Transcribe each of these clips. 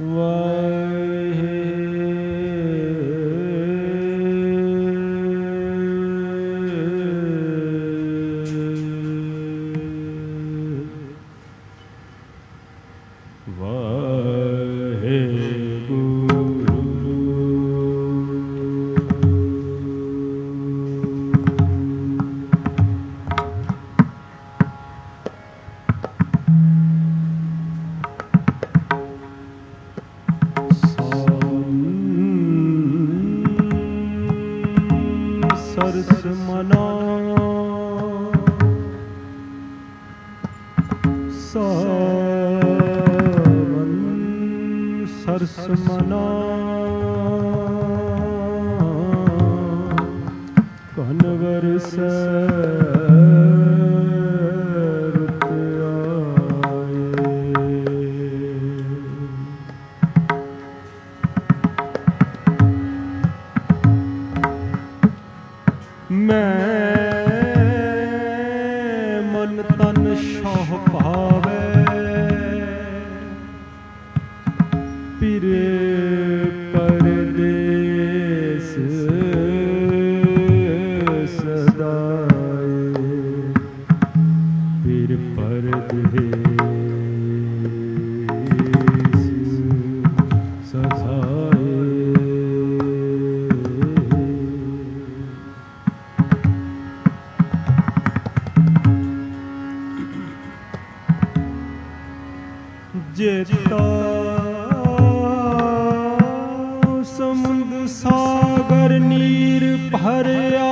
ਸਰਸ ਮਨਾ ਸਾਵਨ ਸਰਸ ਮਨਾ ਕਨ ਵਰਸੈ ਰੁਤ ਮੈਂ ਮਨ ਤਨ ਸ਼ੋਹ ਭਾਵੈ ਪਿਰੇ ਪਰਦੇਸ ਸਦਾਏ ਪਿਰ ਪਰਦੇਸ ਸਦਾਏ जेता समुद्र सागर नीर भरिया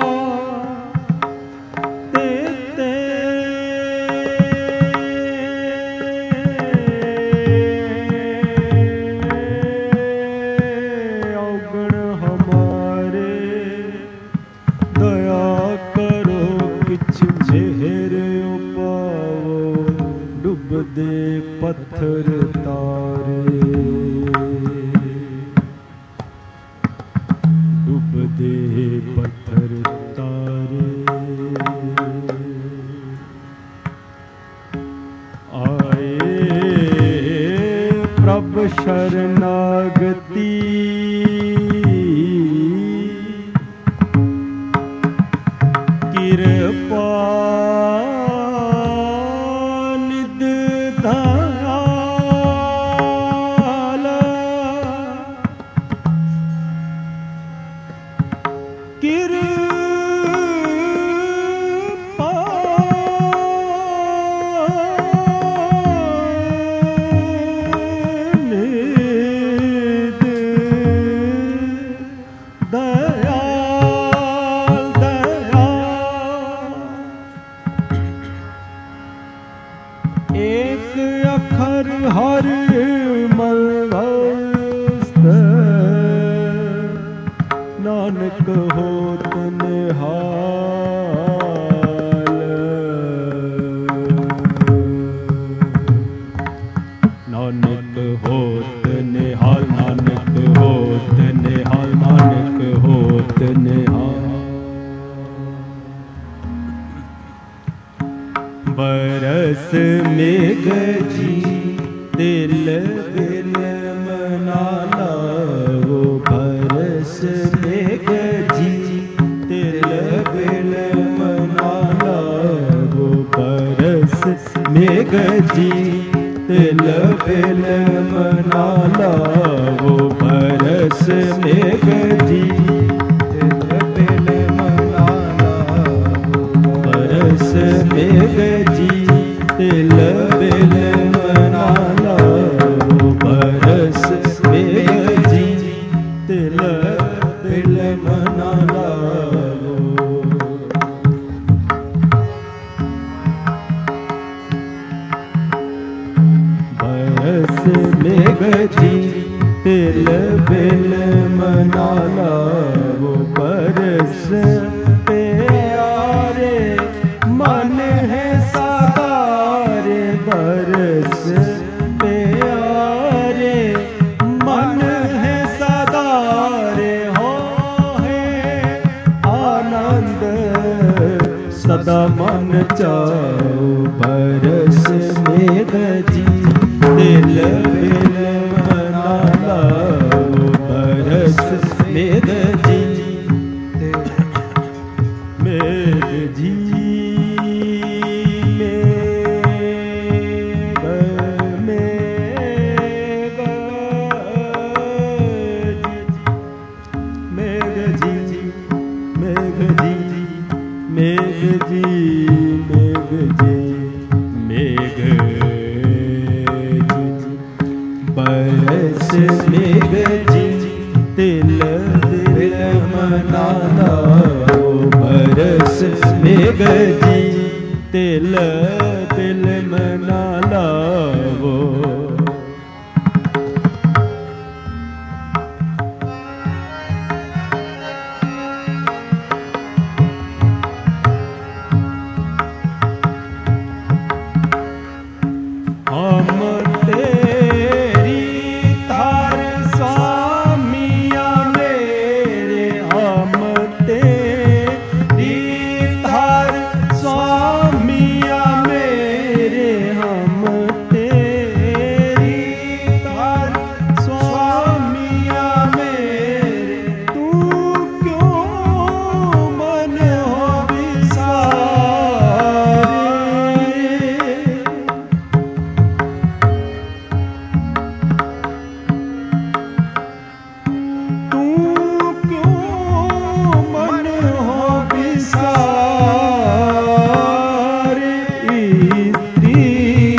ते औगण हमारे दया करो किछ जेहर उपाओ डुबदे पत्थर तारे डुबदे पत्थर तारे आए प्रभ शरणागति कृपा एक अखर हर मलवस्त नानक होत निहाल नानक होत निहाल नानक होत निहाल नानक होत निहाल बरस मेघ जी दिल बिन मना लाओ बरस मेघ जी दिल बिन मना लाओ बरस मेघ जी दिल बिन मना लाओ बरस मेघ जी दिल बिन मना लाओ बरस मेघ जी दिल बिन मना लाओ बरस मेघ जी दिल बिन मना लाओ बरस मेघ जी दिल बिन मना लाओ बरस प्यारे मन है सारे बरस प्यारे मन है सारे हो है आनंद सदा मन चाओ बरस मेघ जी दिल बिन मन तिल बिलम ना लावो। हम तेरी थार स्वामिया मेरे, हम तेरी थार स्वामिया मेरे, हम तेरी थार स्वामिया मेरे। तू क्यों मन हो विसारे, तू क्यों मन हो विसारे। स्त्री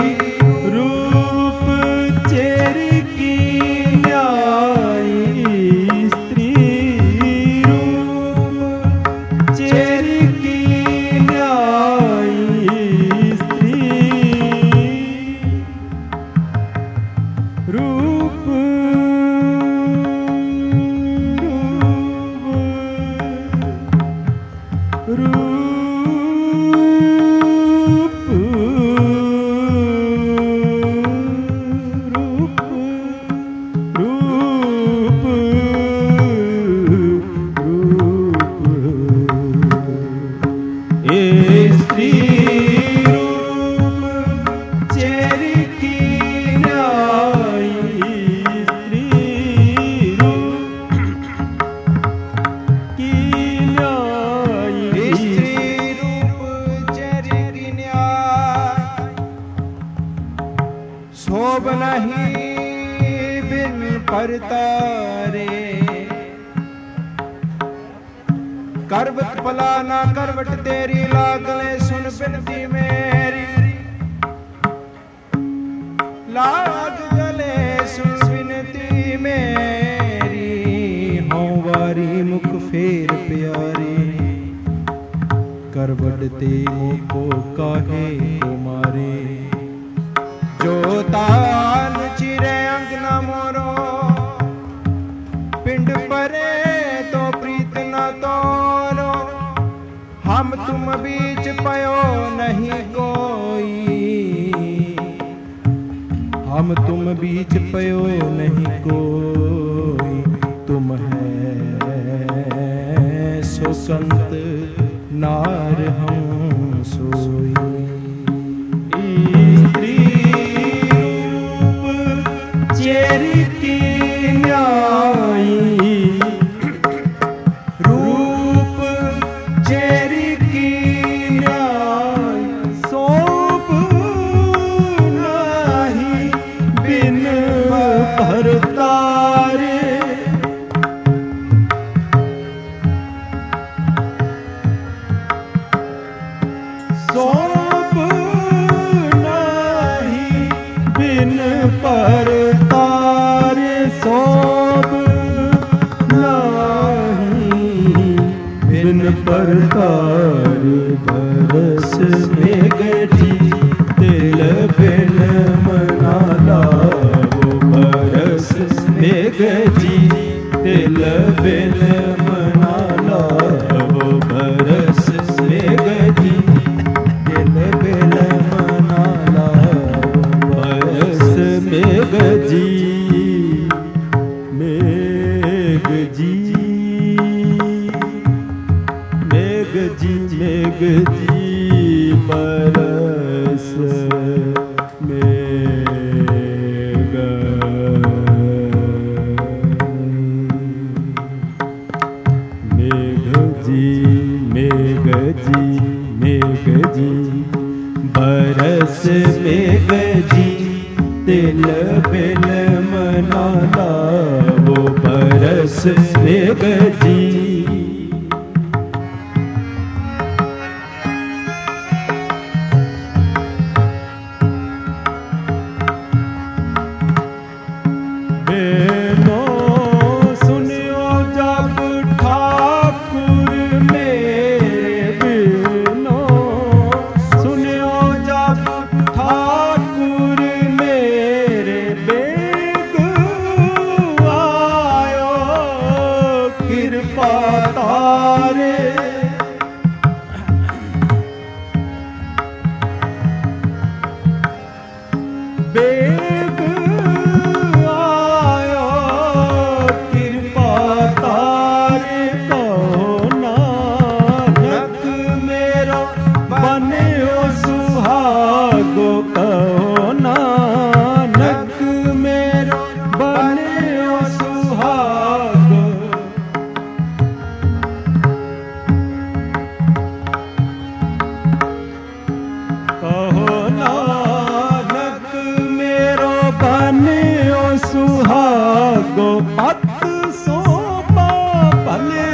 रूप चेरी की न्यायी, स्त्री रूप चेरी की न्यायी, स्त्री रूप स्त्री रूप चेरी की न्यायी, स्त्री रूप की न्यायी, स्त्री रूप चेरी की न्याय। शोभ नहीं बिन परतारे, करवट पलाना करवट तेरी लागले सुन बिनती मेरी। लाग गले सुन बिनती मेरी, हों वारी मुख फेर प्यारी। करवट तेरी को काहे को मारे, जो तान चिरे अंगना मोरो। पिंड परे तो प्रीत न तोरो, हम तुम बीच पयो नहीं कोई। हम तुम बीच पयो नहीं कोई, तुम है सो संत नार हम सोई। स्त्री रूप चेरी की न्यायी, रूप चेरी की न्यायी। शोभ नहीं बिन भरतारे, शोभ नहीं बिन परतारे, शोभ नहीं बिन परतारे। बरस में गठी तिल बिन मना लावो, बरस में गठी तिल बिन मना लावो, बरस में गठी तिल बिन मना लावो। बरस में गजी मेघ जी, मेघ जी, मेघ जी, बरस मेघ। मेघ जी, मेघ जी, मेघ जी, बरस मेघ जी, तिल बिन मना लावो, बरस मेघ जी। बेनो सुनियो जब ठाकुर मेरे, बेनो सुनियो सुहागो कहो नानक मेरो बनियो सुहागो। कहो नानक मेरो बनियो सुहागो। पत सोपा भले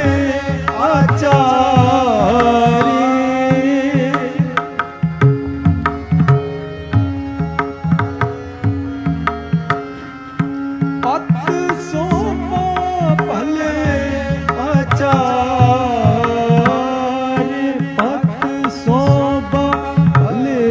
आचारी। पत सोपा भले आचारी। पत सोपा भले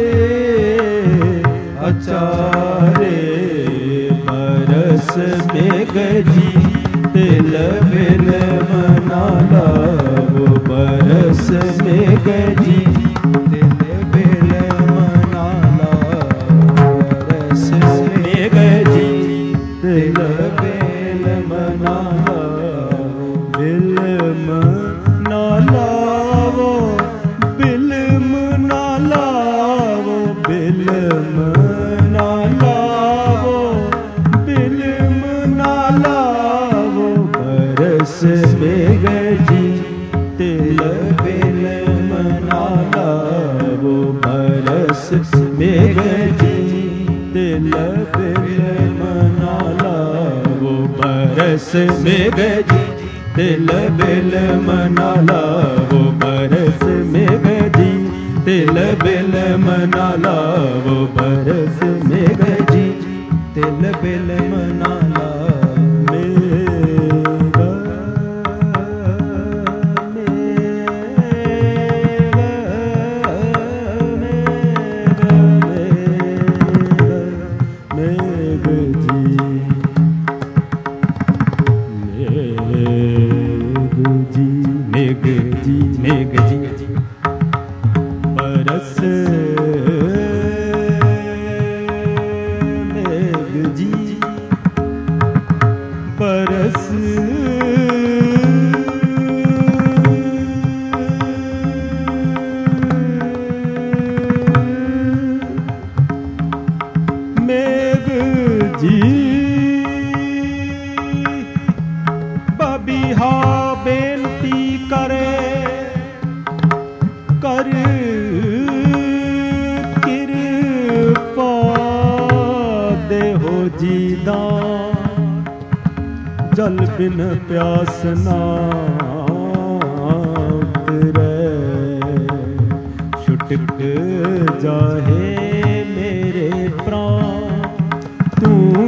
आचारे। बरस मेघ जी तिल बिल मना लावो। बरस मेघ जी तिल बिल मना लावो। बरस मेघ जी तिल बिल मना लावो। बिल मना लावो। बिल मना लावो। बिल मना लावो। बिल मना लावो। बरस मेघ जी तिल बिल मना लावो। बरस मेघ जी तिल बिल मना लावो। बरस मेघ जी तिल बिल मना लावो। बरस मेघ जी तिल बिल मना लावो। बरस मेघ जी तिल बिल मना लावो। बरस मेघ जी बरस मेघ जी। बबिहा बेनती करे कर कृपा देहो जी दान। जल बिन प्यास ना उतरे। छुटक जाहे मेरे प्राण। तू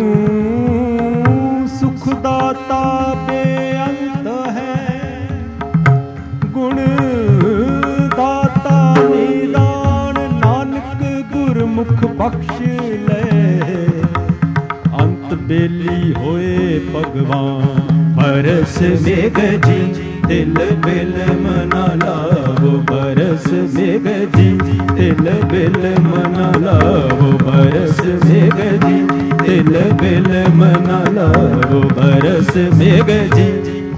सुखदाता बेअंत है। गुण दाता निदान। नानक गुरमुख बख्श ले। अंत बेली होए भगवान। बरस मेघ जी तिल बिल मना लावो। बरस मेघ जी तिल बिल मना लावो। बरस मेघ जी तिल बिल मना लावो। बरस मेघ जी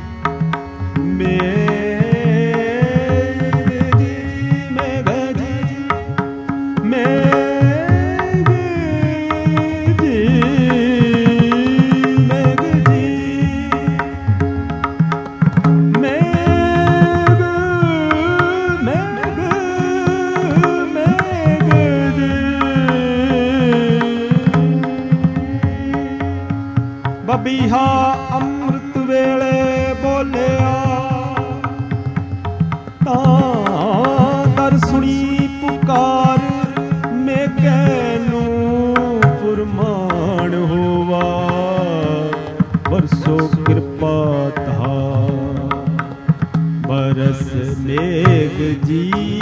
बबिहा अमृत वेले बोलिया। दर सुनी पुकार मेघनू फुरमान होवा। बरसो कृपा था बरस मेघ जी।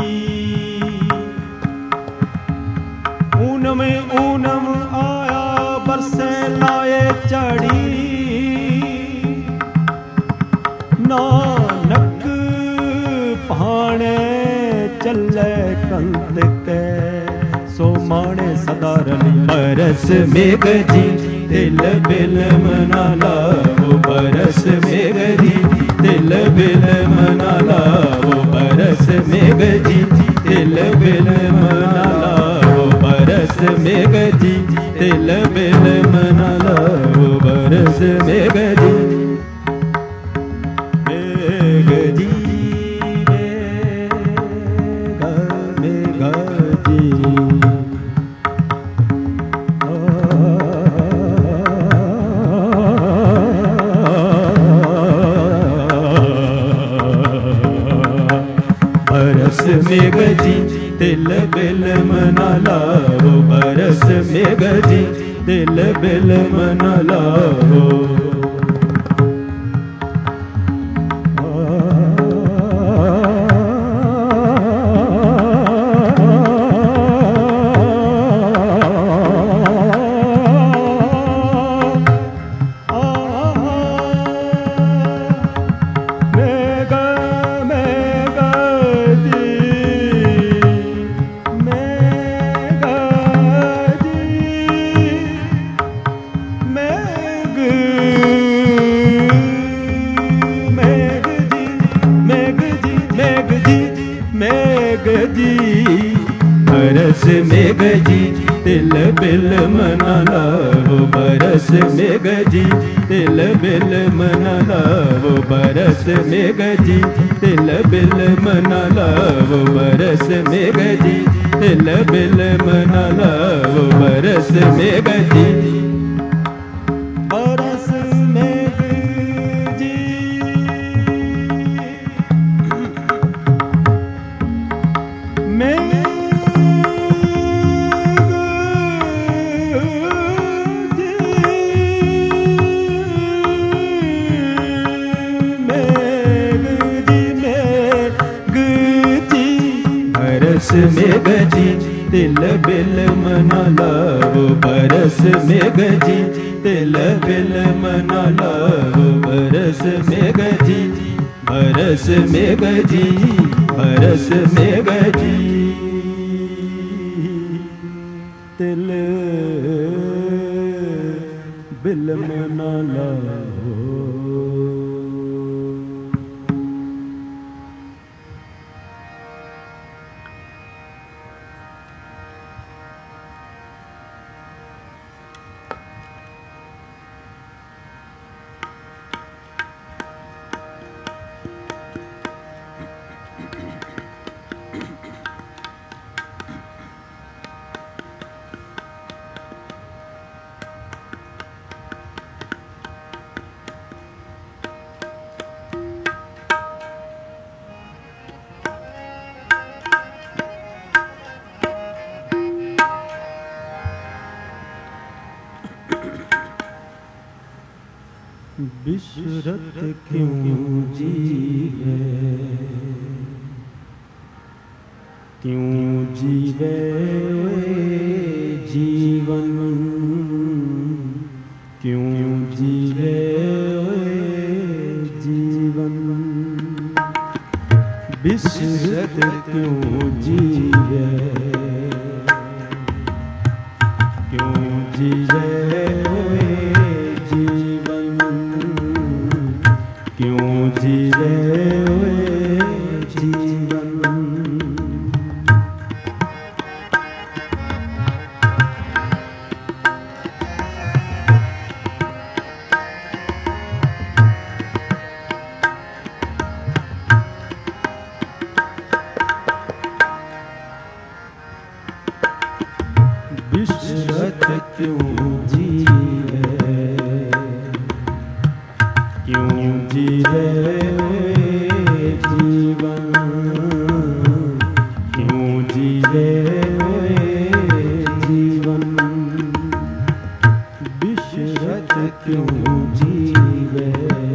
ऊनम ऊनम आया बरसे लाए चढ़ी। नानक भाणे चले कंत के। सो माणे सदा रली। बरस मेघ जी तिल बिल मना लावो। बरस मेघ जी तिल बिल मना लावो। बरस मेघ जी तिल बिल मना लावो। बरस बरस मेघ जी तिल बिल मन लाओ बरस मेघ जी मेघ जी मेघ जी बरस मेघ जी तिल बिल मना लाओ बरस मेघ जी तिल बिल मना लाओ बरस मेघ जी तिल बिल मना लाओ बरस मेघ जी तिल बिल मना लाओ बरस मेघ जी तिल बिल मना लाओ बरस मेघ जी तिल बिल मना लाओ बरस मेघ जी बरस मेघ जी बरस मेघ जी तिल बिल मना लाओ बरस मेघ जी तिल बिल मना लाओ बरस मेघ जी बरस मेघ जी बरस मेघ जी तिल बिल मना लाओ बिसरत क्यों जीवे जीवन क्यों जीवे जीवन बिसरत क्यों जीवे क्यों जीवे जीवन बिसरत क्यों जीवे जीवन क्यों जीवे जीवन बिसरत क्यों जीवे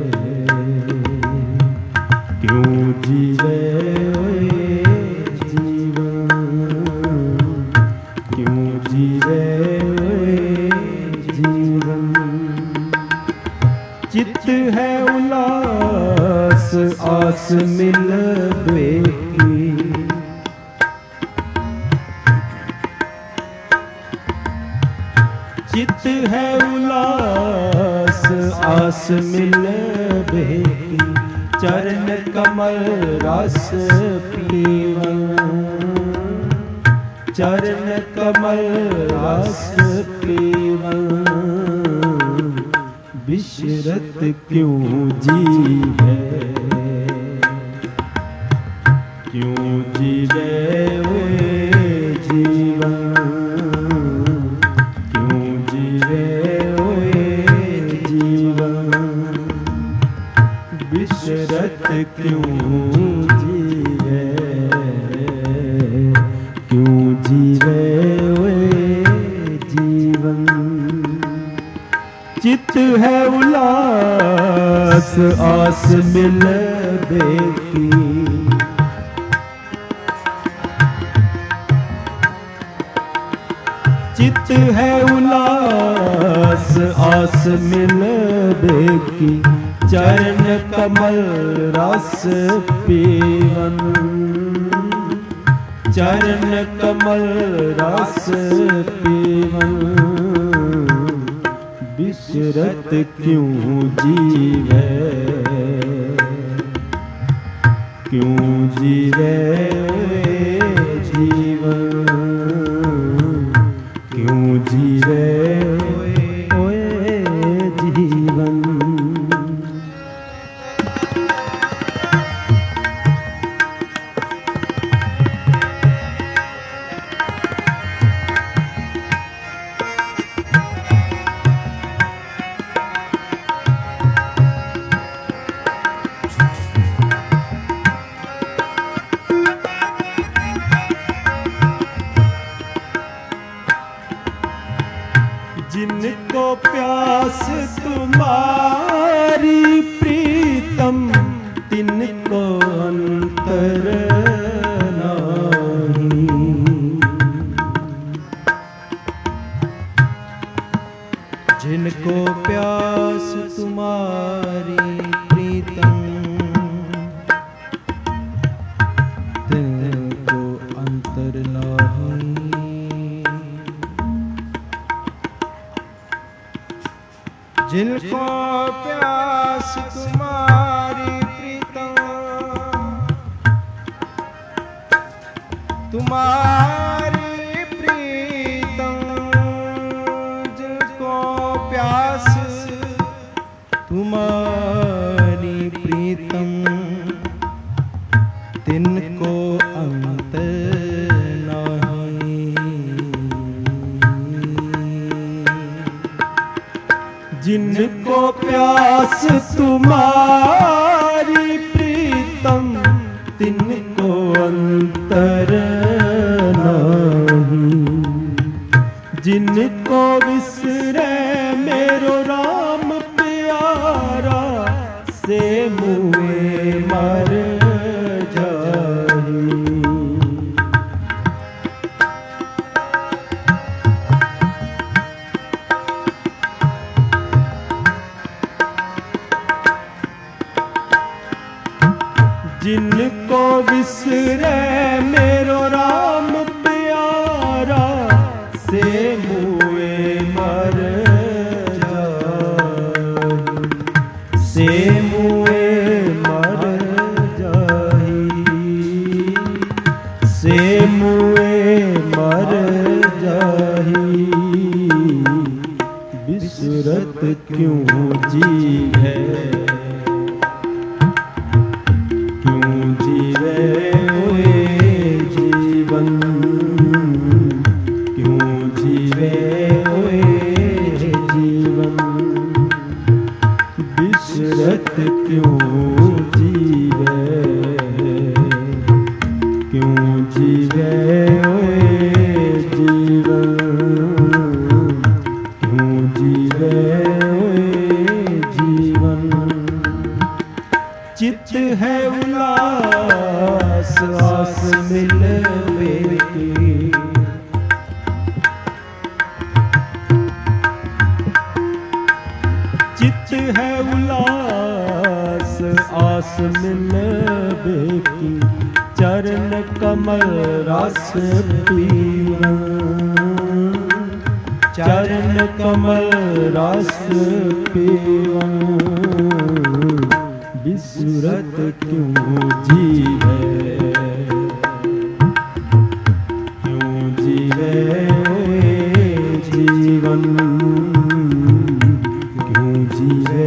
चित है उल्लास आस मिलवे की, चित है उल्लास आस मिलवे की, चरण कमल रस पीवन चरण कमल रस पीवन, बिसरत क्यों जीवे, क्यों जीवे हुए जीवन, क्यों जीवे हुए जीवन, बिसरत क्यों जीवे, क्यों जीवे हुए जीवन। चित है उल्लास आस मिल बेकी, चित है उल्लास आस मिल बेकी, चरण कमल रस पीवन, चरण कमल रस पीवन, बिसरत क्यों जीवे, क्यों जीवे जीवन, क्यों जीवे ओए जीवन। जिनको प्यास तुम्हारी प्रीतम, तिनको अंतर नहीं, जिनको प्यास तुम्हारी प्रीतम, तिनको अंतर नहीं, जिनको प्यास तुम्हारी प्रीतम, तुम्हारी प्रीतम, जिनको प्यास तुम्हारी प्रीतम, तिनको अंत जिनको प्यास तुम्हारी प्रीतम, तिनको अंतर नहीं, जिनको विसरे मेरो राम प्यारा, से मुए मर जाई, जिनको विसरे मेरो राम प्यारा, से मुए मर जाई, से मुए मर जाई, से मुए मर जाई, बिसरत क्यों जीवे, क्यों जीवे हुए जीवन, क्यों जीवे हुए जीवन, बिसरत क्यों जीवे, क्यों जीवे हुए जीवन, क्यों जीवे हुए जीवन। चित है उल्लास आस मिल बेकी, चित है उल्लास आस मिल बेकी, चरण कमल रस पीवन, चरण कमल रस पीवन, बिसरत क्यों जीवे, क्यों जीवे जीवन क्यों जीवे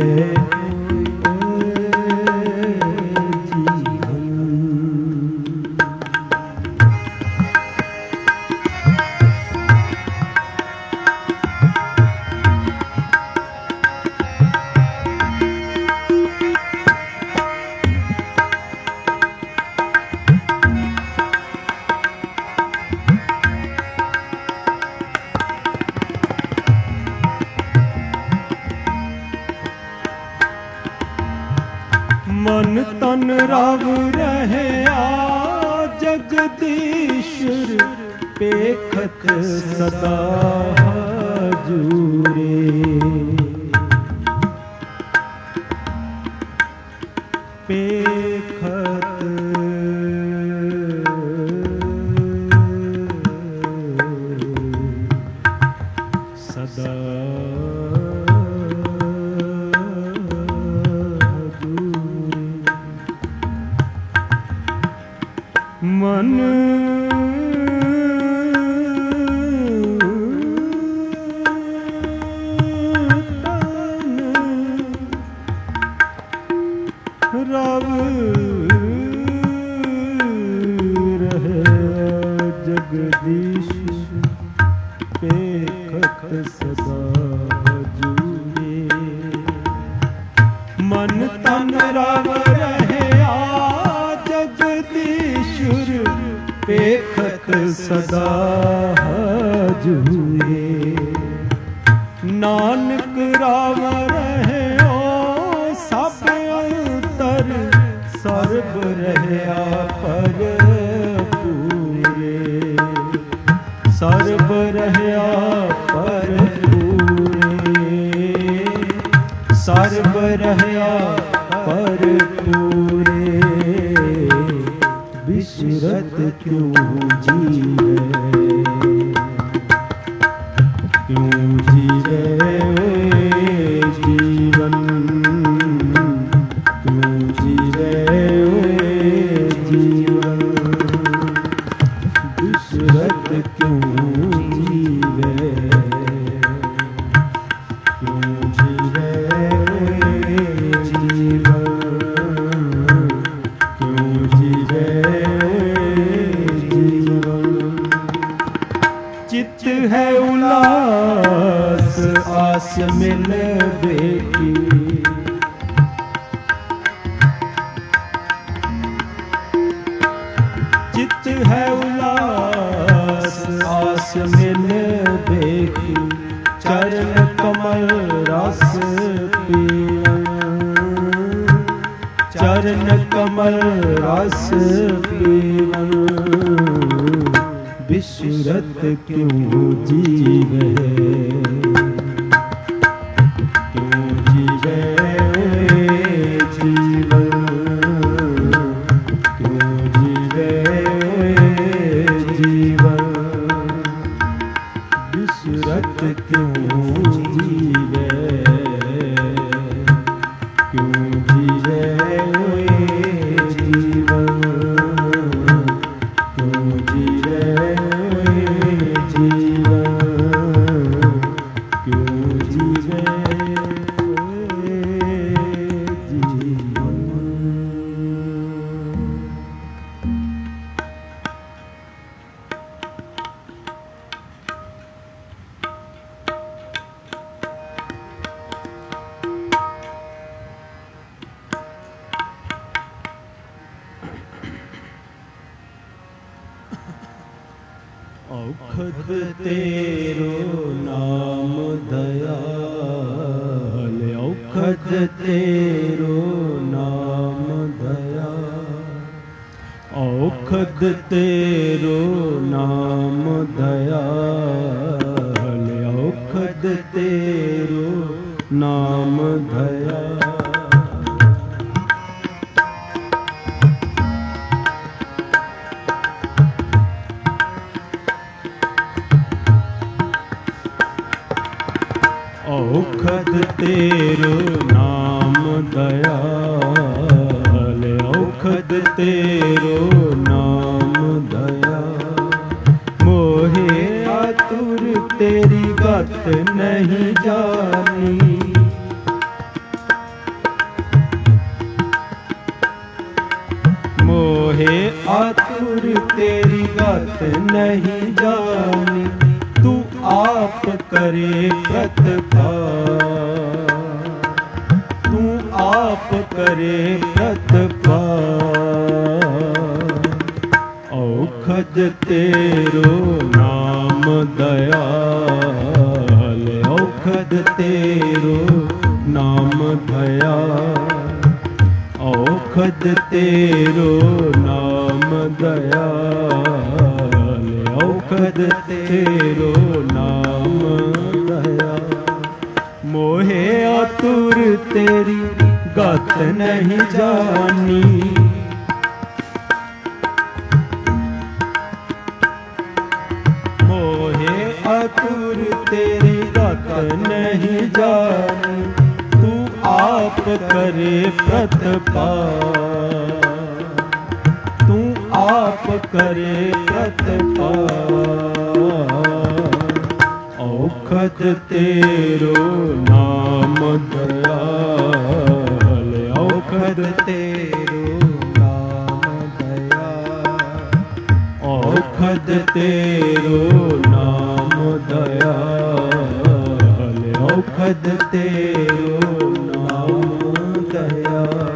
मन तन रव रहे जगदीश्वर पेखत सदा हजूरे पेखत सदा मन तन रव रहे जगदीश पेखत सदा जूरे मन तन रव रहे पेखत सदा हजूरे नानक राव रहे सब अंतर सर्ब रहा पर पूरे सर्ब रहा पर पूरे सर्ब रहा पर पूरे विसरत क्यों जीवे जीवन क्यों जीवे जीवन विसरत क्यों जीवे जीवन चित्त है उल्लास आस मिल बेटी चित्त है उल्लास आस मिल बेटी चरण कमल रस पियन चरण कमल रस पियन विसरत क्यों जीवे जीवन क्यों जीवे जीवन विसरत क्यों जीवे जीवन क्यों जीवे औखद तेरो नाम दयाल औखद तेरो नाम दयाल औखद तेरो नाम दयाल औखद तेरो नाम दयाल औखद तेरो नाम दयाल औखद तेरो नाम दयाल मोहे आतुर तेरी गत नहीं जानी। मोहे आतुर तेरी गत नहीं जानी, तू आप करे प्रतिपाल, तू आप करे प्रतिपाल। औखद तेरो नाम दयाल, औखद तेरो नाम दयाल, औखद तेरो नाम दयाल, औखद तेरो नाम दयाल। मोहे आतुर तेरी गत नहीं जानी, मोहे आतुर तेरी गत नहीं जानी, तू आप करे प्रतिपाल, तू आप करे प्रतिपाल। औखद तेरो नाम दयाल, औखद तेरो नाम दयाल, औखद तेरो नाम दयाल, औखद तेरो नाम दयाल।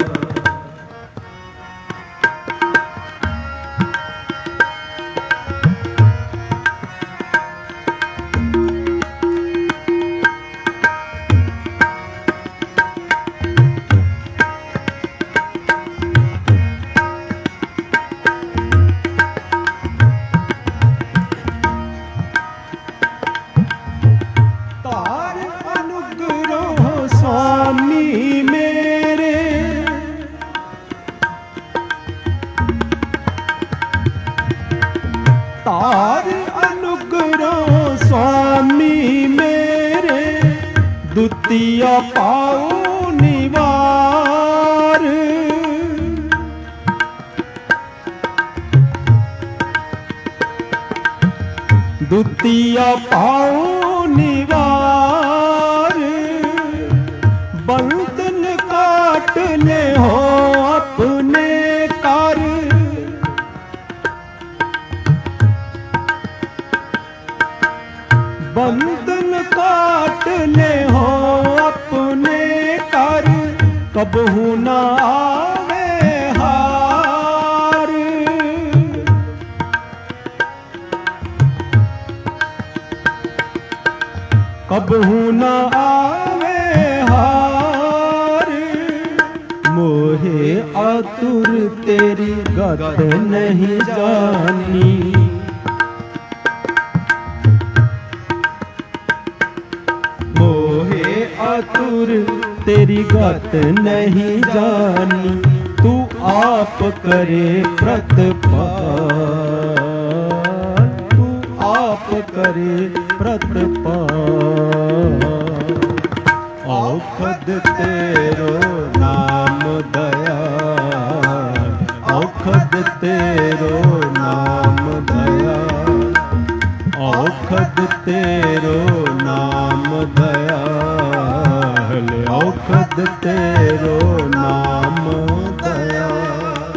तार अनुग्रह स्वामी मेरे, दुतिया पाओ निवार। दुतिया पाओ निवार, बंधन काटने हो अपने कर। बंधन काटने हो अपने कर, कबहू न आवे हार। कबहू न आवे हार। मोहे आतुर तेरी गत नहीं जानी, आतुर तेरी गत नहीं जानी, तू आप करे प्रतिपाल, तू आप करे प्रतिपाल। औखद तेरो नाम दयाल, औखद तेरो नाम दयाल, औखद तेरो नाम दयाल, औखद तेरो नाम दयाल।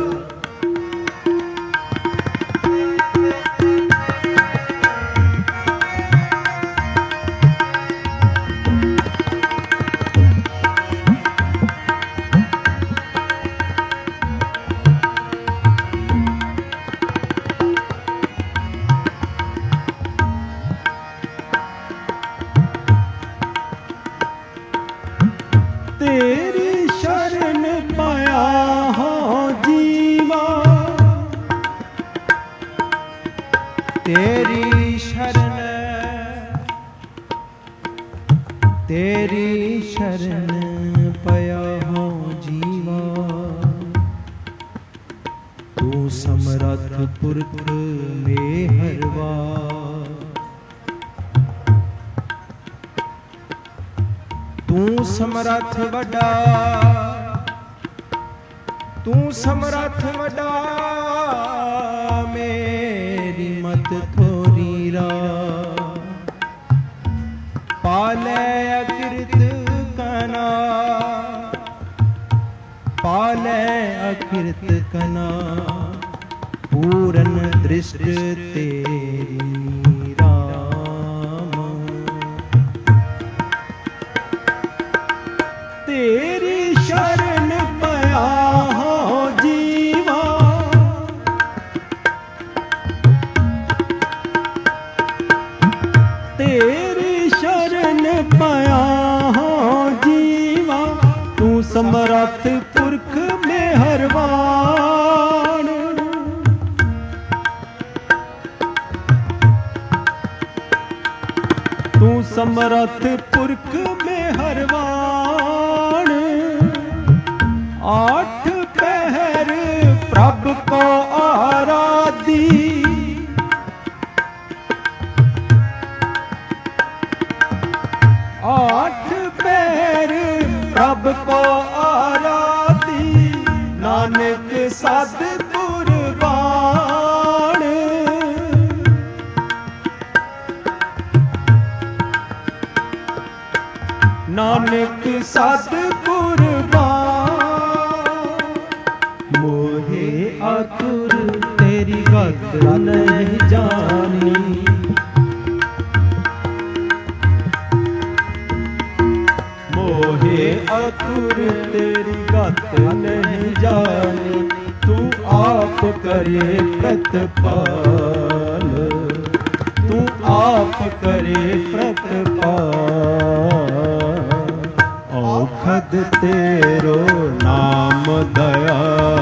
तेरी शरण पाया हो जीवा, तेरी शरण, तेरी शरण पाया हो जीवा। तू समरथ पुरख में हरवा, तू समरथ वडा, तू समरथ वडा, मेरी मत थोरी रा। पाले अकृत कना, पाले अकृत कना, पूरन दृष्ट तेरी राम। तेरी शरण पया हो जीवा, तेरी शरण पया हो जीवा, तू समर्थ पुरख मेहरबान। तू समर्थ पुरख मेहरबान, आठ पहर प्रभ को आराधी, आठ पैर प्रभ को आराधी, नानक सद कुर्बान। नानक सद कुर्बान। मोहे आतुर तेरी गत नहीं जानी, मोहे आतुर तेरी गत नहीं जानी, तू आप करे प्रतिपाल, तू आप करे प्रतिपाल। औखद तेरो नाम दया,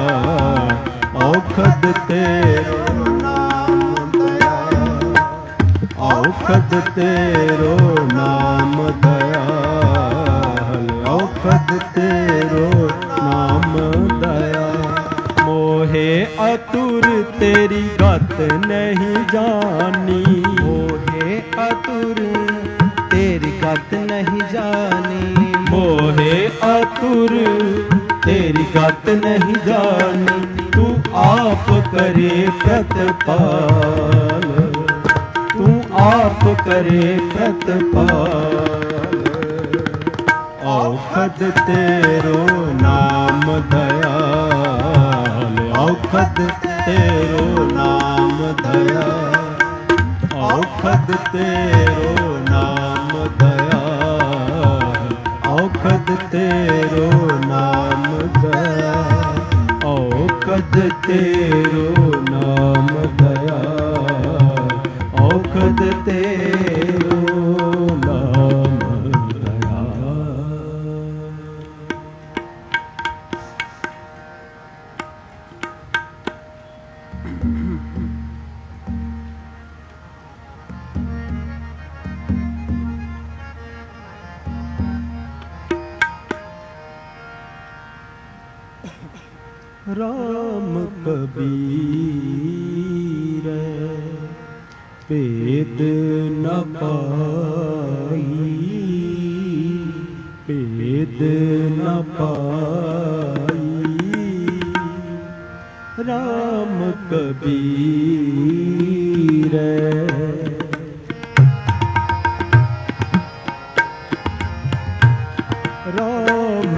औखद तेरो नाम दया, औखद तेरो नाम दया, औखद तेरो नाम दया। मोहे अतुर तेरी गत नहीं जानी, मोहे अतुर तेरी गत नहीं जानी, मोहे अतुर तेरी गत नहीं जानी, तू आप करे प्रतिपाल, तू आप करे प्रतिपाल। औखद तेरो नाम दयाल, औखद तेरो नाम दयाल, औखद तेरो नाम दयाल, औखद तेरो नाम दयाल, औखद तेरो नाम दयाल, औखद तेरो नाम राम कबीर भेद न पाई, भेद न पाई। राम कबीर राम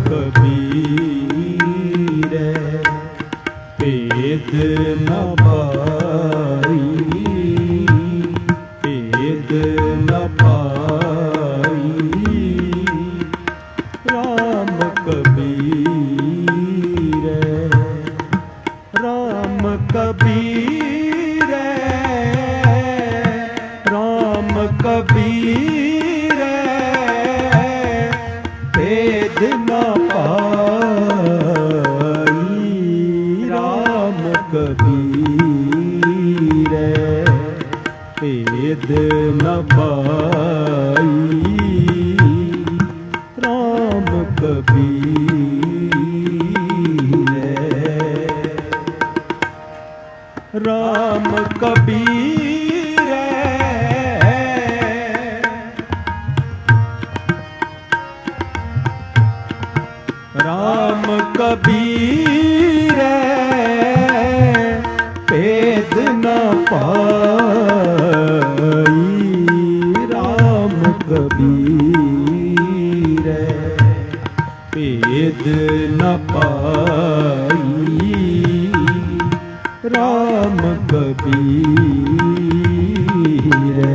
कबीर भेद न पाई, भेद न पाई। राम कबीर राम कबीर राम कबीर भेद न पाई। राम कबीर भेद न पाई। राम कबीर राम कबीर राम कबीर भेद न पाई। राम ਕਬੀਰੈ ਭੇਦ ਨ ਪਾਈ ਰਾਮ ਕਬੀਰੈ।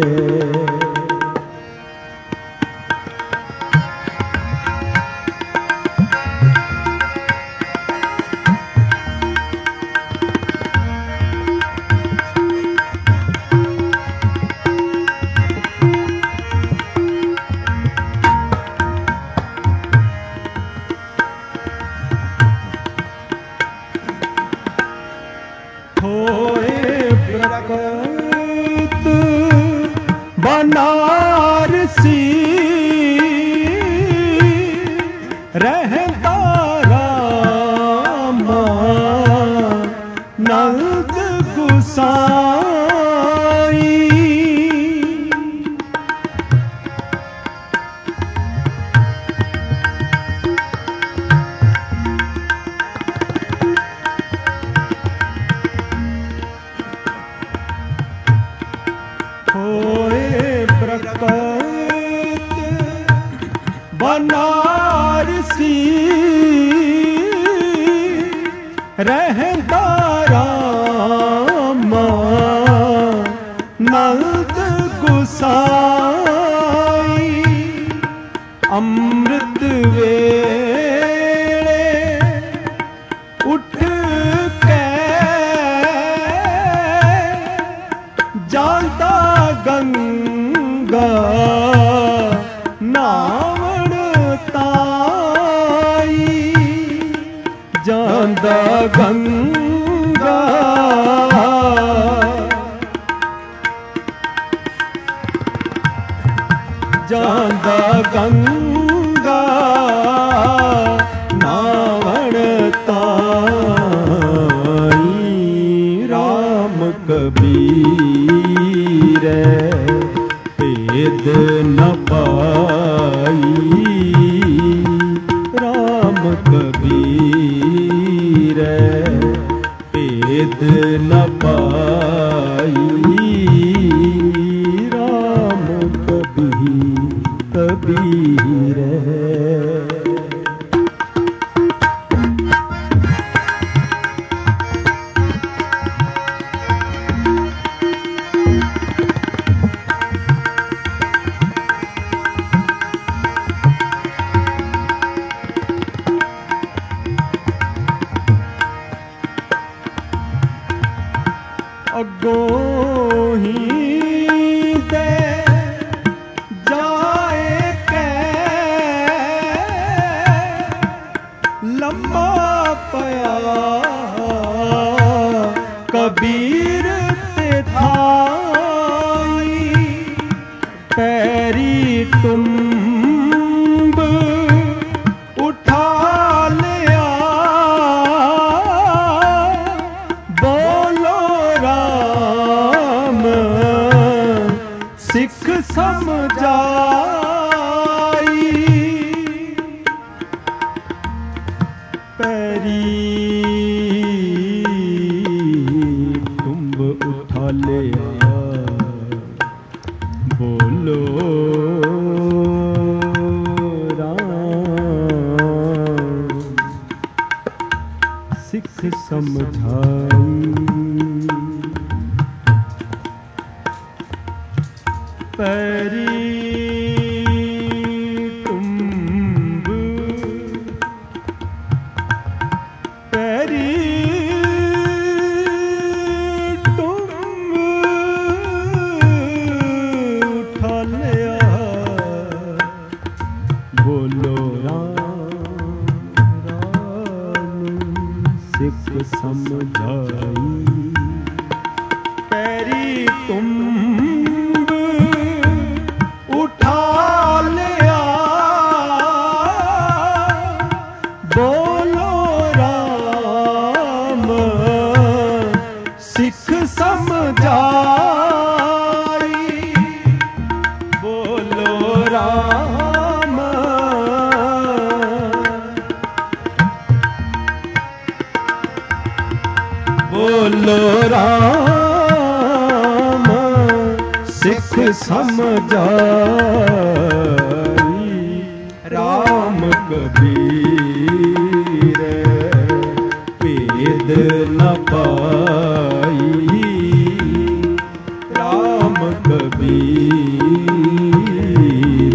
बनारसी रहता रामा नंद गुसाई। बनारसी रहता रामा नंद गुसाई। अमृत वेले उठ के जाता गंगा नावण ताई। ਜਾਂਦਾ ਗੰਗਾ ਜਾਂਦਾ ਗੰਗਾ ਨਾਵਣ ਤਾਈ। ਰਾਮ ਕਬੀਰੈ ਭੇਦ ਨ ਪਾਈ ਰਾਮ ਕਬੀਰੈ ਭੇਦ ਨ ਪਾਈ ਰਾਮ ਕਬੀਰੈ। ਅੱਗੋਂ ਹੀ ਦੇ ਜਾਏ ਕੈ ਲੰਮਾ ਪਿਆ ਕਬੀਰ ਤੇ ਥਾਈ। ਪੈਰੀ ਟੁੰਬ ਉਠਾ ਲਿਆ ਬੋਲੋ ਰਾਮ ਸਿੱਖ ਸਮਝਾਈ। ਪੈਰੀ ਟੁੰਬ ਉਠਾ ਲਿਆ ਬੋਲੋ ਰਾਮ ਸਿੱਖ ਸਮਝਾਈ। ਪੈਰੀ ਟੁੰਬ ਪੈਰੀ ਟੁੰਬ ਉਠਾ ਲਿਆ ਬੋਲੋ ਰਾਮ ਸਿੱਖ ਸਮਝਾਈ। ਪੈਰੀ ਟੁੰਬ ਉਠਾ ਲਿਆ ਬੋਲੋ ਰਾਮ ਸਿੱਖ ਸਮਝਾਈ। ਬੋਲੋ ਰਾਮ ਬੋਲੋ ਰਾਮ ਸਿੱਖ ਸਮਝਾਈ RAM ਕਬੀਰ ਭੇਦ ਨ ਪਾਈ RAM ਕਬੀਰ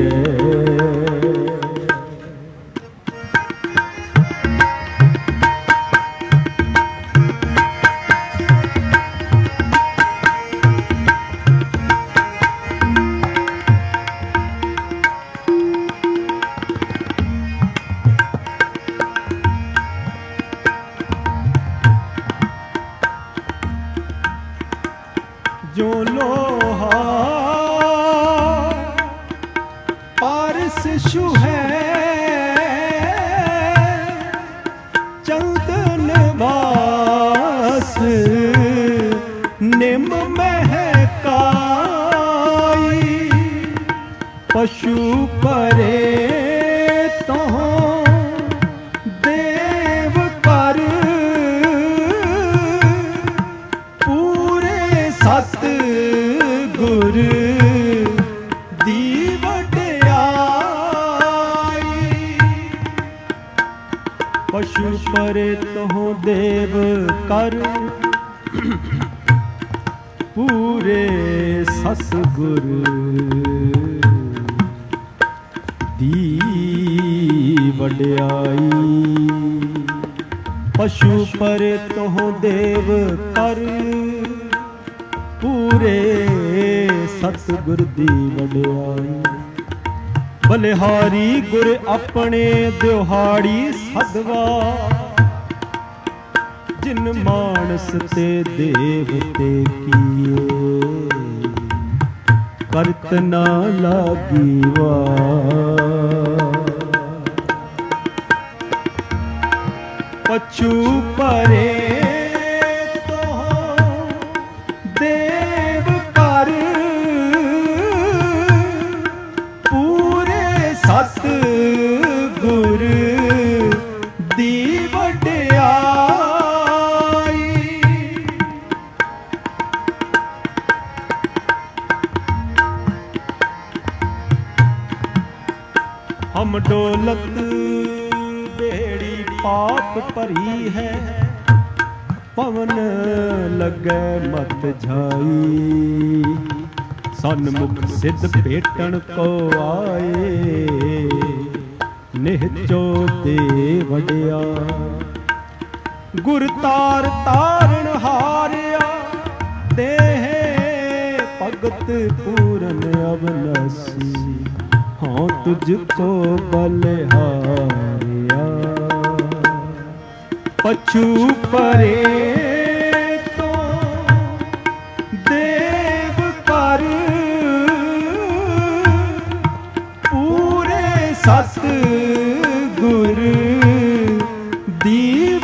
ਜੋ ਲੋਹਾ ਪਾਰਸ ਛੂ ਹੈ ਚੰਦਨ ਵਾਸ ਨਿਮ ਮਹਿਕਾਈ ਪਸ਼ੂ ਪਰੇ ਤੋਂ ਦੇਵ ਕਰ ਸਤ ਗੁਰ ਦੀ ਵਡਿਆਈ ਪਸ਼ੂ ਪਰੇ ਤਹੁ ਦੇਵ ਕਰ ਪੂਰੇ ਸਸ ਗੁਰ ਦੀ ਵਡਿਆਈ ਪਸ਼ੂ ਪਰੇ ਤਹੁ ਦੇਵ ਕਰ ਪੂਰੇ ਸਤਿਗੁਰ ਦੀ ਵਡਿਆਈ ਬਲਿਹਾਰੀ ਗੁਰ ਆਪਣੇ ਦਿਹਾੜੀ ਸਦਵਾ ਜਿਨ ਮਾਨਸ ਤੇ ਦੇਵਤੇ ਕੀਏ ਕਰਤ ਨਾ ਲਾਗੀ ਵਾਰ ਪਛੂ ਪਰੇ ਦੇਵ ਕਰ ਪੂਰੇ ਸਤ ਗੁਰ ਦੀ ਵਡਿਆਈ ਹਮ ਡੋਲਤ ਬੇੜੀ ਪਾਪ ਭਰੀ ਹੈ ਪਵਨ ਲੱਗੈ ਮਤ ਝਾਈ ਸਨਮੁਖ ਸਿੱਧ ਭੇਟਣ ਕੋ ਆਏ ਨਿਹਚੋ ਤੇ ਵਡਿਆ ਗੁਰ ਤਾਰ ਤਾਰਨ ਹਾਰਿਆ ਦੇਹ ਭਗਤ ਪੂਰਨ ਅਵਨਸੀ ਹਾਂ ਤੁਝ ਕੋ ਬਲਿਹਾਰਿਆ ਪਛੂ ਪਰੇ ਤੋਂ ਦੇਵ ਕਰ ਪੂਰੇ ਸਤ ਗੁਰ ਦੀ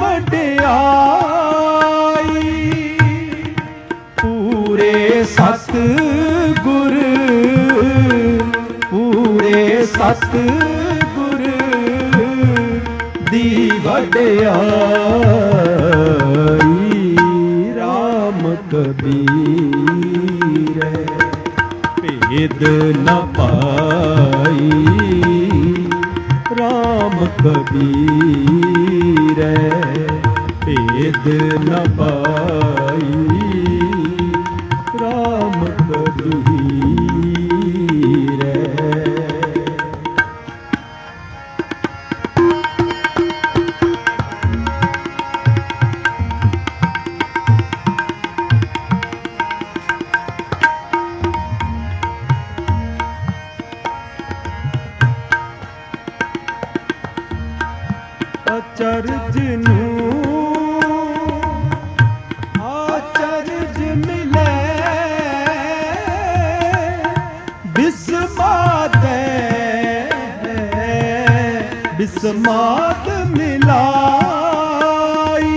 ਵਡਿਆਈ ਪੂਰੇ ਸਤ ਗੁਰ ਪੂਰੇ ਸਤ ਗੁਰ ਦੀ ਵਡਿਆਈ RAM ਕਬੀਰ ਭੇਦ ਨ ਪਾਈ RAM ਕਬੀਰ ਭੇਦ ਨ ਪਾਈ RAM ਕਬੀਰ ਅਚਰਜ ਨੂੰ ਆਚਰਜ ਮਿਲੇ ਬਿਸਮਾਦੇ ਬਿਸਮਾਦ ਮਿਲਾਈ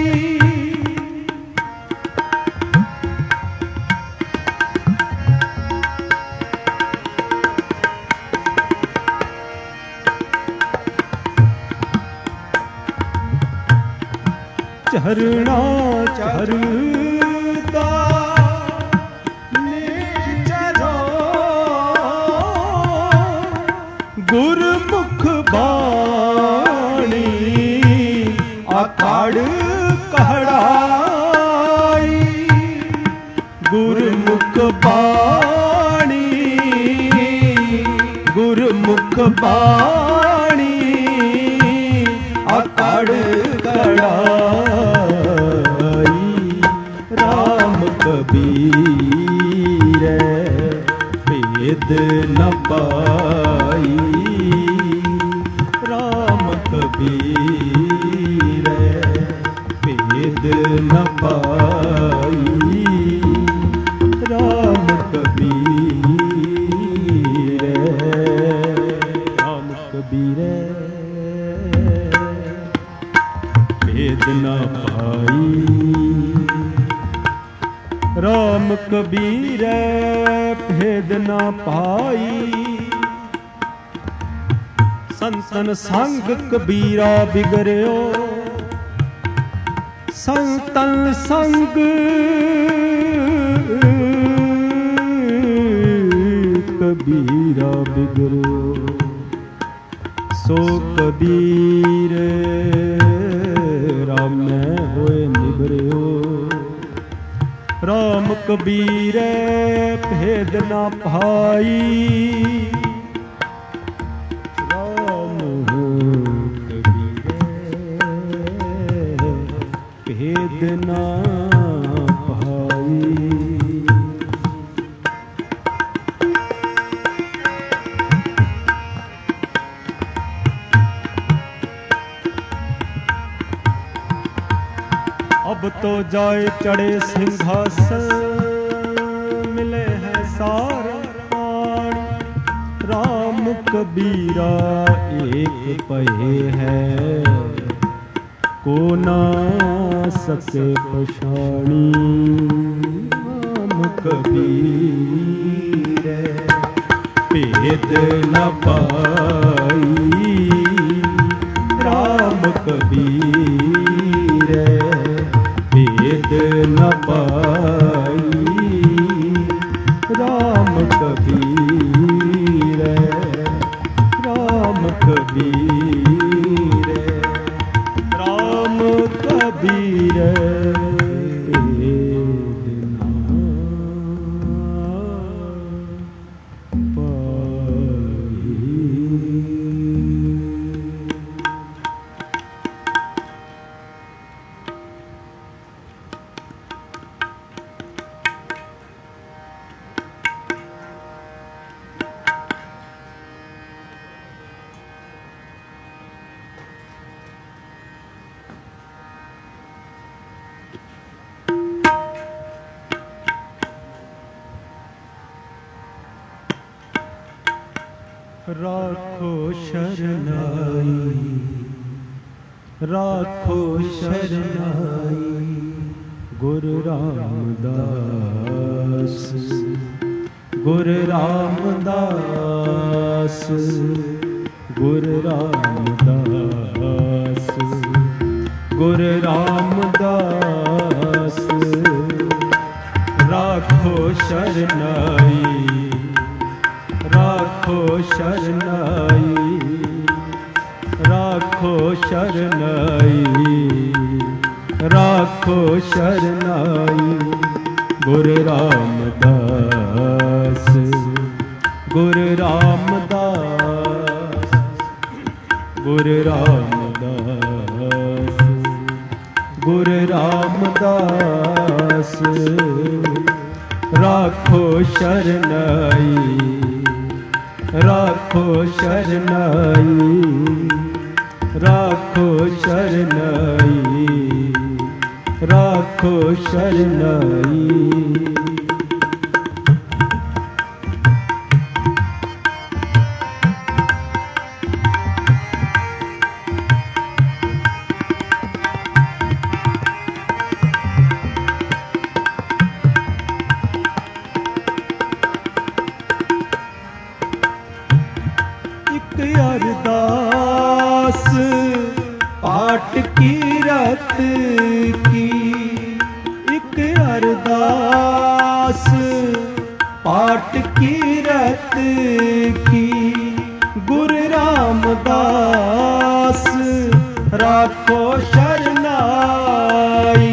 ਚਰਣਾ ਚਰਦਾ ਨਿਚਰੋ गुरमुख बाणी अखाड़ कहड़ाई। गुरमुख बाणी गुरमुख बाणी अखाड़ कहड़ाई। राम कबीर भेद न पाई। राम कबीर भेद न पाई। राम कबीर राम कबीर भेद न पाई। राम कबीर भेद न पाई। संतन संग कबीरा बिगड़ियो। संतन संग कबीरा बिगड़ियो। सो कबीर राम होए निबरियो। राम कबीर भेद न पाई। राम कबीर भेद न पाई। अब तो जाए चढ़े सिंहासन। मिले हैं सारे प्राण। राम कबीरा एक पहे है। को ना सके पछाणी। राम कबीर भेद न पाई। राम कबीर भेद न पाई। राम कबीर राम कबीर राम कबीर भेद न पाई। राखो शरनाई। राखो शरनाई। गुरु रामदास गुरु रामदास गुरु रामदास गुरु रामदास। राखो शरनाई। राखो शरनाई। राखो शरनाई। राखो शरनाई। गुरु रामदास गुरु रामदास गुरु रामदास गुरु रामदास। राखो शरनाई। राखो शरनाई। राखो शरनाई। राखो शरनाई। अरदास पाठ की रत की। एक अरदास पाठ की रत की। गुरु राखो शरनाई।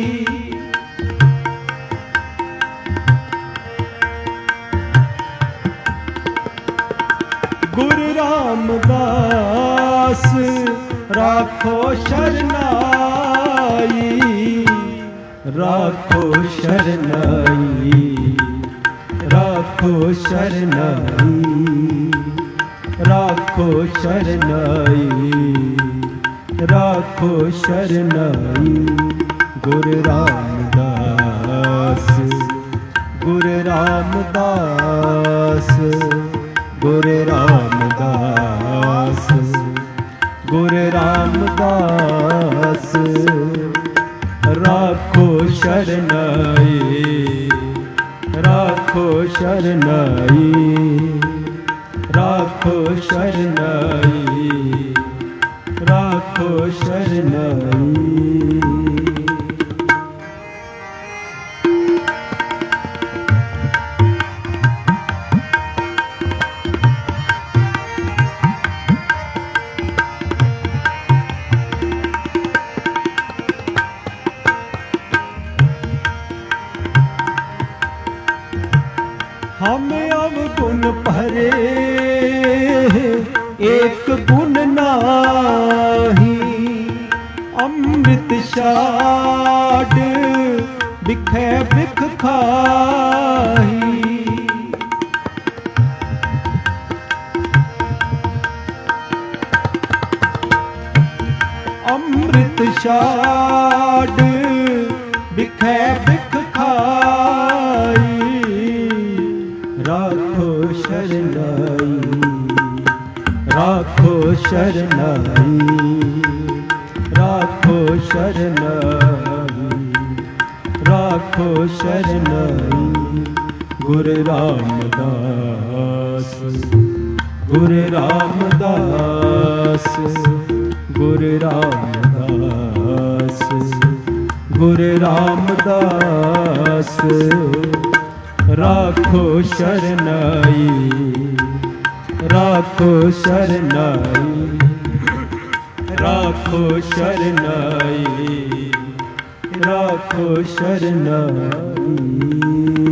गुरु रामदास राखो शरनाई, राखो शरनाई, राखो शरनाई, राखो शरनाई, राखो शरनाई। गुरु रामदास, गुरु रामदास, गुरु रामदास, गुरु रामदास राखो शरनाई, राखो शरनाई, राखो शरनाई, राखो शरनाई। हम अवगुण भरे एक गुण नाही, अमृत शाड बिखे बिख खाही। अमृत शाड बिखे बिख खाई। राखो शरनाई, राखो शरनाई, राखो शरनाई, राखो शरनाई। गुरु रामदास, गुरु रामदास, गुरु रामदास, गुरु रामदास राखो शरनाई, राखो शरनाई, राखो शरनाई, राखो शरनाई।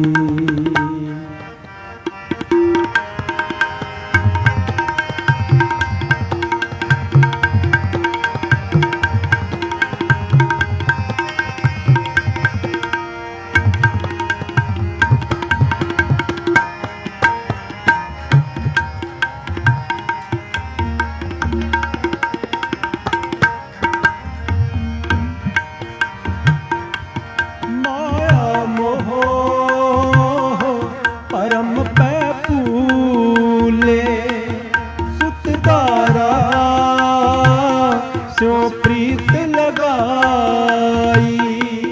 प्रीत लगाई।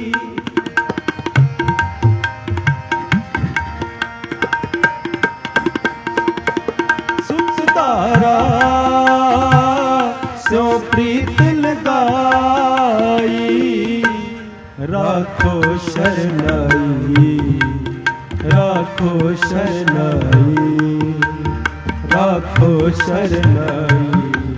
सुतारा स्यों प्रीत लगाई। राखो शरनाई, राखो शरनाई, राखो शरनाई,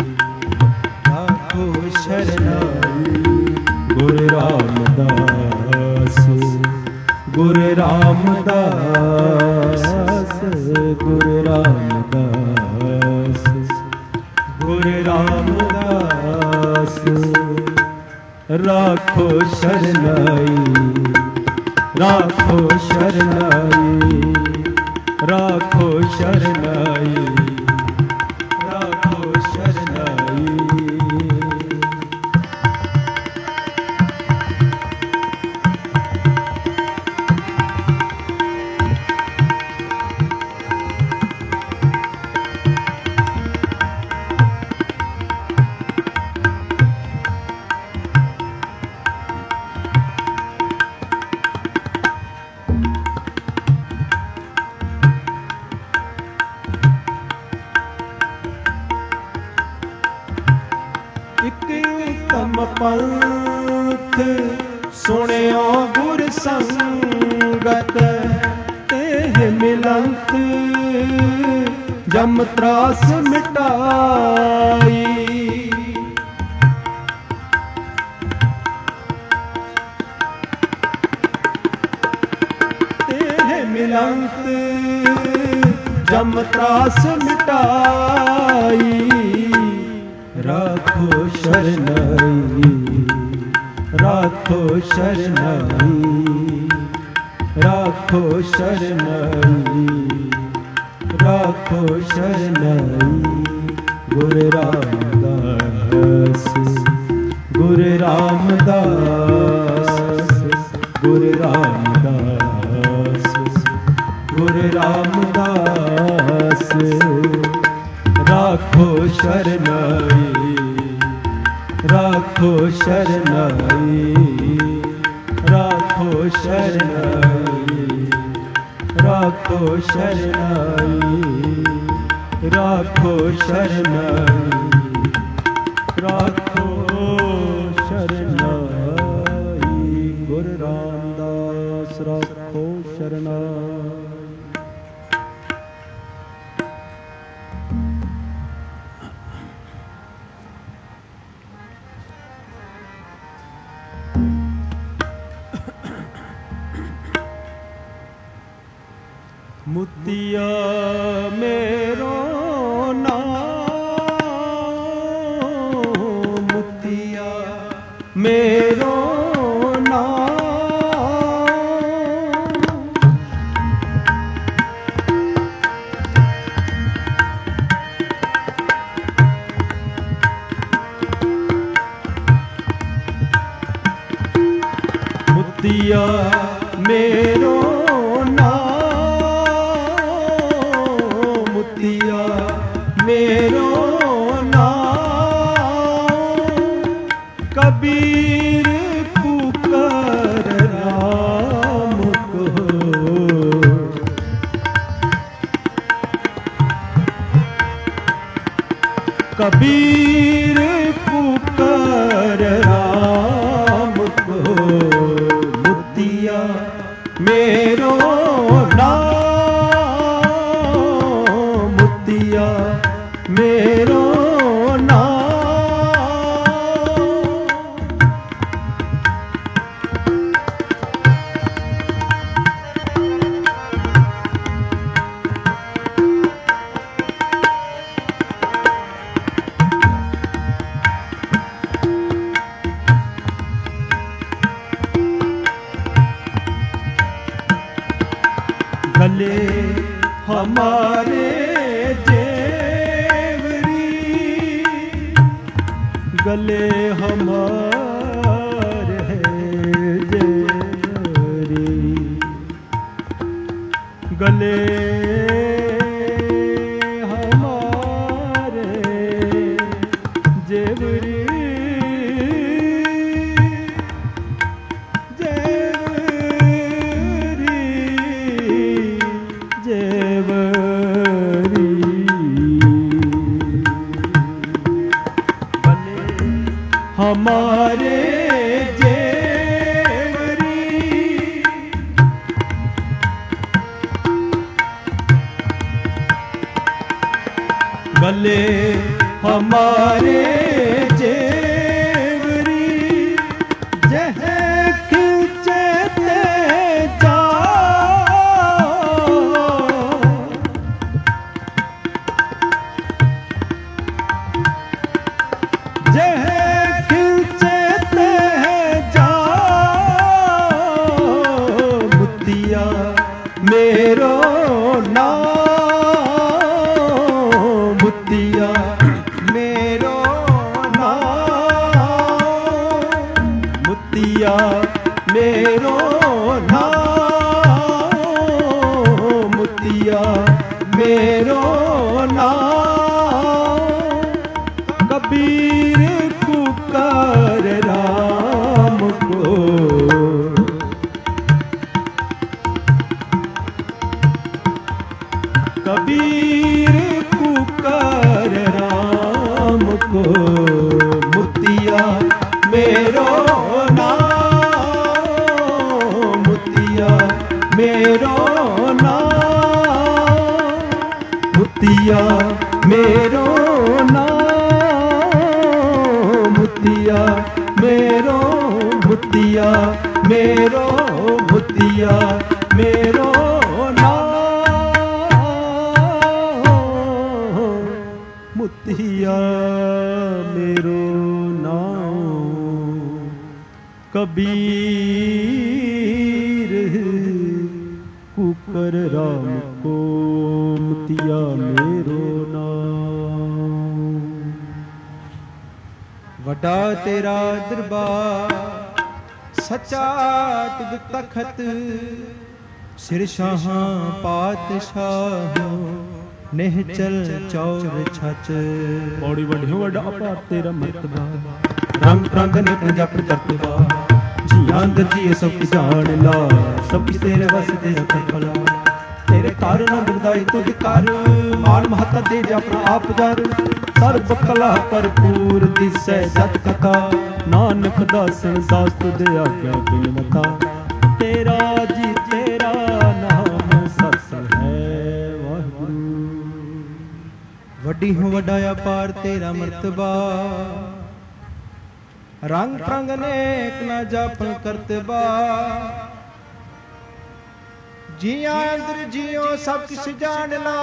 शरनाई। गुरु रामदास, गुरु रामदास, गुरु रामदास, गुरु रामदास राखो शरनाई, राखो शरनाई, राखो शरनाई, राखो शरनाई। उत्तम पंथ सुनियो गुर संगत, तेह मिलंत जम त्रास मिटाई। जम त्रास मिटाई, राखो शरणाई, राखो शरणाई, राखो शरणाई, राखो शरणाई। गुरु रामदास, गुरु रामदास, गुरु रामदास, गुरु रामदास। राखो शरणाई, राखो शरणाई, राखो शरणाई, राखो शरणाई, राखो शरणाई, राखो शरणाई। गुरु रामदास राखो शरणाई। मुतिया मेरो नाम, मुतिया मेरो नाम। मुतिया मेरो मेरो नाम। कबीर पुकार राम को, कबीर पुकार राम को। मुतिया मेरो नाम, मुतिया मेरो नाम। गले हमारे गले हमारे जेवरी, गले हमारे जेवरी, जेवरी, जेवरी। हमारे जेवरी, गले हमारे जेवरी। जह खिंचे ते जाओ, जह मेरो नाम, मुतिया मेरो नाम, मुतिया मेरो नाम, मुतिया मेरो नाम। कबीर पुकार राम को, कबीर पुकार राम को। मुतिया मेरो नाम, मुतिया मेरो नाम, मुतिया मेरो नाम, मुतिया मेरो, मुतिया मेरो, मुतिया मेरो नाम। ਮੁਕਤੀਆ मेरो नाम कबीर कुकर राम को मुक्तिया मेरो नाम। ਵੱਡਾ ਤੇਰਾ ਦਰਬਾਰ ਸੱਚਾ ਤੁਧ ਤਖਤ ਸਿਰ ਸ਼ਾਹਾਂ ਪਾਤਸ਼ਾਹ ਨਿਹਚਲ ਚੌਰ ਛਚ। ਬੋੜੀ ਵੱਡਿਓ ਵੱਡਾ ਅਪਾਰ ਤੇਰਾ ਮਰਤਬਾ ਰੰਗ ਰੰਗ ਨਿਤ ਜਪ ਕਰਤਵਾ ਜੀਆਂ ਅੰਦਰ ਜੀ ਸਭ ਕੀ ਜਾਣ ਲਾ ਸਭ ਕੀ ਤੇਰੇ ਵਸ ਦੇ ਕਲਾ ਤੇਰੇ ਘਰ ਨੰਦ ਵਧਾਈ ਤੁਧ ਕਰ ਮਾਨ ਮਹੱਤਾ ਦੇ ਆਪਣਾ ਆਪ ਜਰ ਸਰਬ ਕਲਾ ਭਰਪੂਰ ਦਿਸੈ ਜਤ ਕਥਾ ਨਾਨਕ ਦਾਸਨ ਦਾਸ ਤੁਧ ਆਗਿਆ ਬਿਨਵਤਾ ਤੇਰਾ ਜੀ ਤੇਰਾ ਨਾਮ ਸਸ ਹੈ ਵਾਹਿਗੁਰੂ। ਵੱਡੀ ਹੋ ਵੱਡਾ ਅਪਾਰ ਤੇਰਾ ਮਰਤਬਾ ਰੰਗ ਪ੍ਰੰਗ ਨੇਕ ਨਾ ਜਾਪਨ ਕਰਤਬਾ ਜੀਆਂ ਅੰਦਰ ਜਿਉ ਸਭ ਕਿਛ ਜਾਣ ਲਾ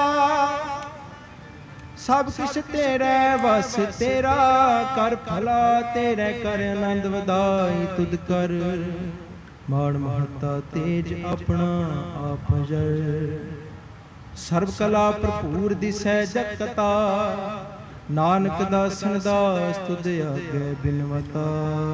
ਸਭ ਕਿਛ ਤੇਰੇ ਵਸ ਤੇਰਾ ਕਰ ਭਲਾ ਤੇਰੇ ਕਰ ਆਨੰਦ ਵਧਾਈ ਤੁਧ ਕਰ ਮਾਣ ਮਹੱਤਾ ਤੇਜ ਆਪਣਾ ਆਪ ਜਰ ਸਰਬ ਕਲਾ ਭਰਪੂਰ ਦਿਸੈ ਜਗਤਾ ਨਾਨਕ ਦਾਸਨ ਦਾਸ ਤੁਧ ਆਗੇ ਬਿਨਵਤਾ।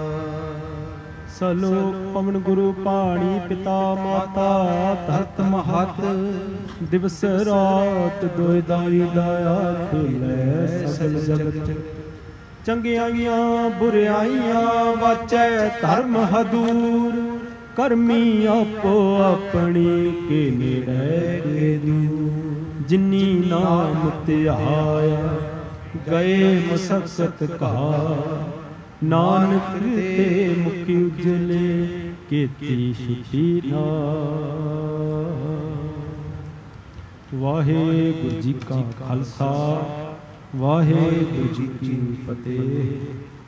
ਸਲੋਕ ਪਵਨ ਗੁਰੂ ਪਾਣੀ ਪਿਤਾ ਮਾਤਾ ਧਰਤ ਮਹਤ ਦਿਵਸ ਰਾਤ ਦੋਇ ਦਾਈ ਦਾਇਆ ਖੇਲੇ ਸਗਲ ਜਗਤ ਚੰਗਿਆਈਆਂ ਬੁਰਿਆਈਆਂ ਵਾਚੈ ਧਰਮ ਹਦੂਰ ਕਰਮੀ ਆਪੋ ਆਪਣੀ ਕੇ ਨੇੜੇ ਕੇ ਦੂਰ ਜਿਨੀ ਨਾਮ ਧਿਆਇਆ ਗਏ ਮਸਕਤ ਕਾ ਨਾਨਕ ਤੇ ਮੁਖੀ ਉਜਲੇ ਕੀਤੀ ਛੁਟੀ ਨਾ। ਵਾਹਿਗੁਰੂ ਜੀ ਕਾ ਖਾਲਸਾ ਵਾਹਿਗੁਰੂ ਜੀ ਕੀ ਫਤਿਹ।